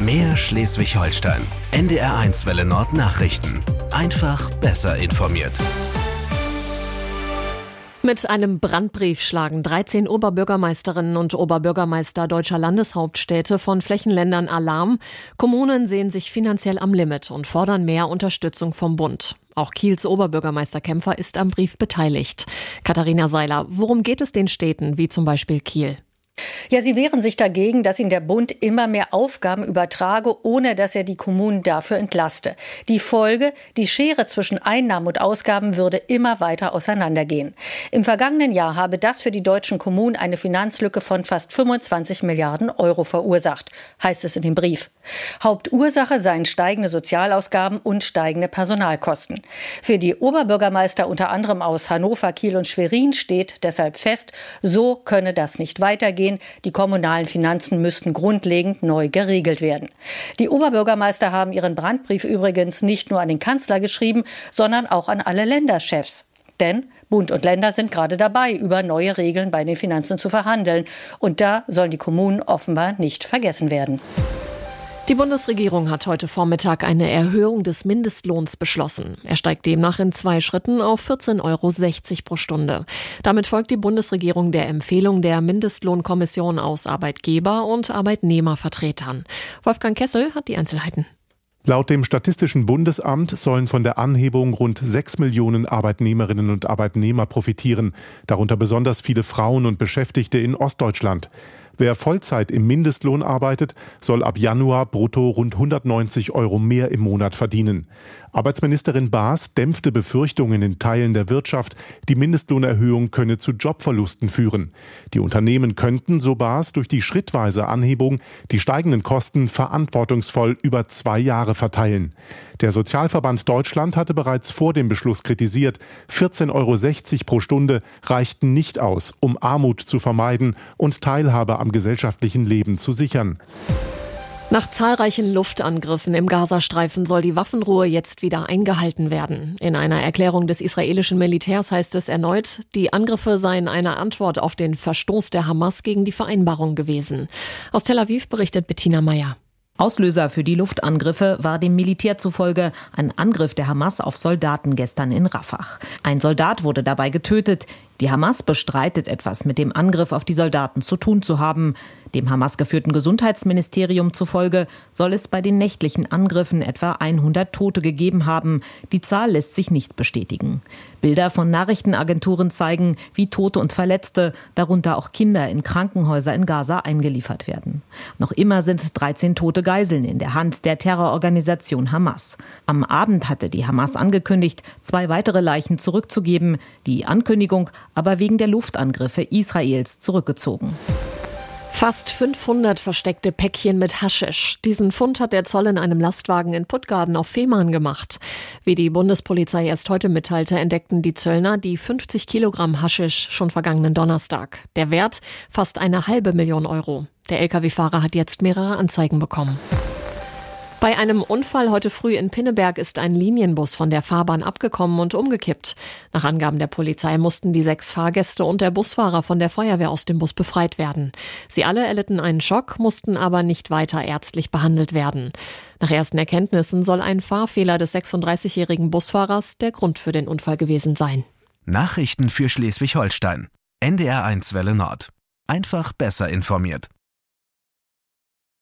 Mehr Schleswig-Holstein. NDR1 Welle Nord Nachrichten. Einfach besser informiert. Mit einem Brandbrief schlagen 13 Oberbürgermeisterinnen und Oberbürgermeister deutscher Landeshauptstädte von Flächenländern Alarm. Kommunen sehen sich finanziell am Limit und fordern mehr Unterstützung vom Bund. Auch Kiels Oberbürgermeister Kämpfer ist am Brief beteiligt. Katharina Seiler, worum geht es den Städten, wie zum Beispiel Kiel? Ja, sie wehren sich dagegen, dass ihnen der Bund immer mehr Aufgaben übertrage, ohne dass er die Kommunen dafür entlaste. Die Folge: Die Schere zwischen Einnahmen und Ausgaben würde immer weiter auseinandergehen. Im vergangenen Jahr habe das für die deutschen Kommunen eine Finanzlücke von fast 25 Milliarden Euro verursacht, heißt es in dem Brief. Hauptursache seien steigende Sozialausgaben und steigende Personalkosten. Für die Oberbürgermeister unter anderem aus Hannover, Kiel und Schwerin steht deshalb fest, so könne das nicht weitergehen. Die kommunalen Finanzen müssten grundlegend neu geregelt werden. Die Oberbürgermeister haben ihren Brandbrief übrigens nicht nur an den Kanzler geschrieben, sondern auch an alle Länderchefs. Denn Bund und Länder sind gerade dabei, über neue Regeln bei den Finanzen zu verhandeln. Und da sollen die Kommunen offenbar nicht vergessen werden. Die Bundesregierung hat heute Vormittag eine Erhöhung des Mindestlohns beschlossen. Er steigt demnach in 2 Schritten auf 14,60 € pro Stunde. Damit folgt die Bundesregierung der Empfehlung der Mindestlohnkommission aus Arbeitgeber- und Arbeitnehmervertretern. Wolfgang Kessel hat die Einzelheiten. Laut dem Statistischen Bundesamt sollen von der Anhebung rund 6 Millionen Arbeitnehmerinnen und Arbeitnehmer profitieren, darunter besonders viele Frauen und Beschäftigte in Ostdeutschland. Wer Vollzeit im Mindestlohn arbeitet, soll ab Januar brutto rund 190 € mehr im Monat verdienen. Arbeitsministerin Baas dämpfte Befürchtungen in Teilen der Wirtschaft, die Mindestlohnerhöhung könne zu Jobverlusten führen. Die Unternehmen könnten, so Baas, durch die schrittweise Anhebung die steigenden Kosten verantwortungsvoll über 2 Jahre verteilen. Der Sozialverband Deutschland hatte bereits vor dem Beschluss kritisiert, 14,60 € pro Stunde reichten nicht aus, um Armut zu vermeiden und Teilhabe am gesellschaftlichen Leben zu sichern. Nach zahlreichen Luftangriffen im Gazastreifen soll die Waffenruhe jetzt wieder eingehalten werden. In einer Erklärung des israelischen Militärs heißt es erneut, die Angriffe seien eine Antwort auf den Verstoß der Hamas gegen die Vereinbarung gewesen. Aus Tel Aviv berichtet Bettina Meyer. Auslöser für die Luftangriffe war dem Militär zufolge ein Angriff der Hamas auf Soldaten gestern in Rafah. Ein Soldat wurde dabei getötet. Die Hamas bestreitet, etwas mit dem Angriff auf die Soldaten zu tun zu haben. Dem Hamas-geführten Gesundheitsministerium zufolge soll es bei den nächtlichen Angriffen etwa 100 Tote gegeben haben. Die Zahl lässt sich nicht bestätigen. Bilder von Nachrichtenagenturen zeigen, wie Tote und Verletzte, darunter auch Kinder, in Krankenhäuser in Gaza eingeliefert werden. Noch immer sind 13 tote Geiseln in der Hand der Terrororganisation Hamas. Am Abend hatte die Hamas angekündigt, 2 weitere Leichen zurückzugeben. Die Ankündigung aber wegen der Luftangriffe Israels zurückgezogen. Fast 500 versteckte Päckchen mit Haschisch. Diesen Fund hat der Zoll in einem Lastwagen in Puttgarden auf Fehmarn gemacht. Wie die Bundespolizei erst heute mitteilte, entdeckten die Zöllner die 50 Kilogramm Haschisch schon vergangenen Donnerstag. Der Wert fast 500.000 €. Der Lkw-Fahrer hat jetzt mehrere Anzeigen bekommen. Bei einem Unfall heute früh in Pinneberg ist ein Linienbus von der Fahrbahn abgekommen und umgekippt. Nach Angaben der Polizei mussten die 6 Fahrgäste und der Busfahrer von der Feuerwehr aus dem Bus befreit werden. Sie alle erlitten einen Schock, mussten aber nicht weiter ärztlich behandelt werden. Nach ersten Erkenntnissen soll ein Fahrfehler des 36-jährigen Busfahrers der Grund für den Unfall gewesen sein. Nachrichten für Schleswig-Holstein. NDR1 Welle Nord. Einfach besser informiert.